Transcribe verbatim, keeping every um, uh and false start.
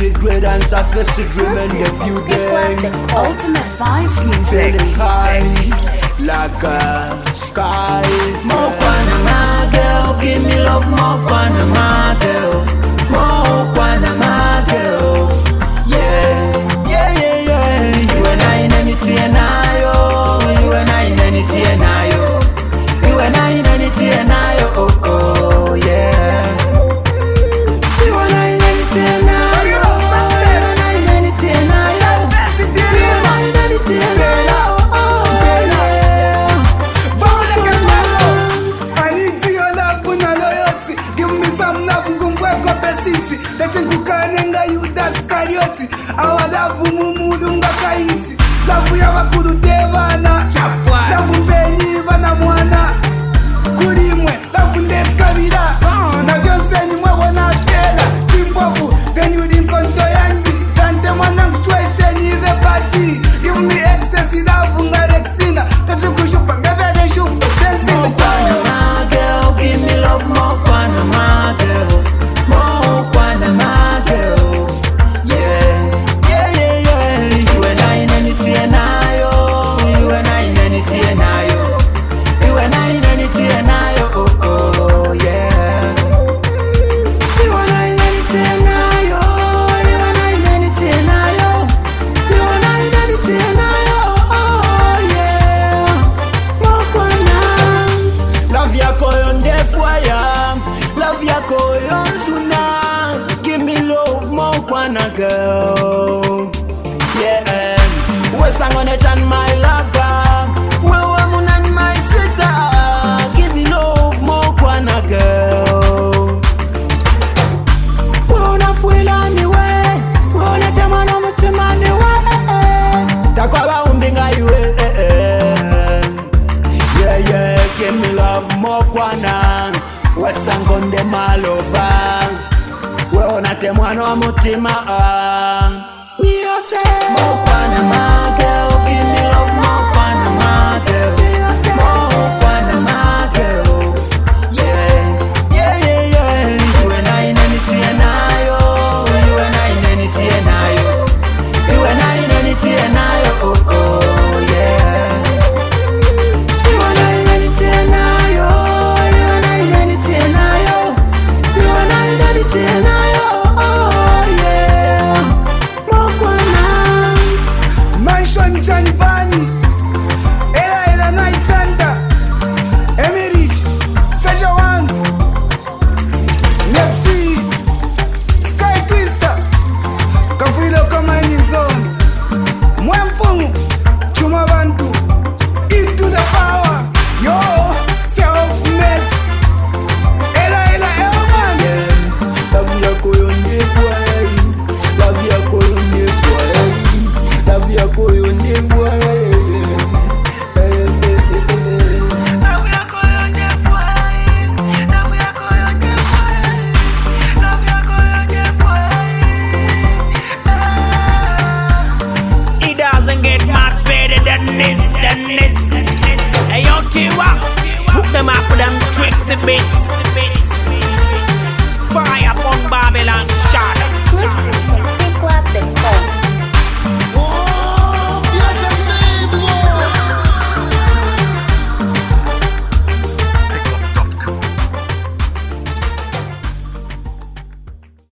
grade and sophisticated dream and the few The ultimate vibes music. feeling high like a sky. Mokwana my girl, give me love, Mokwana my girl, Mokwana my girl, yeah, yeah, yeah, yeah. You and I in anything and I, oh, you and I in anything and I, oh, you and I in anything and I, oh, oh, yeah. You and I in anything and I, you and I in anything and I, you and I in anything and I. That's in Kukananga, you das Karioti. Our love Mumulunga Kaiti. Love we have a good devana. Love Benny Vanamwana. Kurimwe, love Net Kavida. Now just send him one out there. Timboku, then you didn't come to Yanti. Then the one I'm situation in the party. Give me excess in Abungarexina. That's a push up and never they shoot. Dancing the corner. My girl, give me love, more Kwana, my girl. Mokwana my girl, yeah, yeah, yeah, yeah. You and I in anything and I, oh, you and I in anything and I, oh, you and I in anything and I, oh, oh, yeah. You and I in anything and I, oh, you and I in anything and I, oh, you and I in anything and I, oh, yeah. Mokwana, love yako yonde fire, love yako yonde. Give me love, Mokwana girl. Yeah, what's I'm gonna turn my lover? Well, I'm on my sister. Give me love, Mokwana girl. Wanna feel anyway? Wanna tell me no much money way? Takwa umbinga iwe. Yeah, yeah, give me love, Mokwana. What's I'm gonna my lover? Wewe unatemwa na mutima. Mio se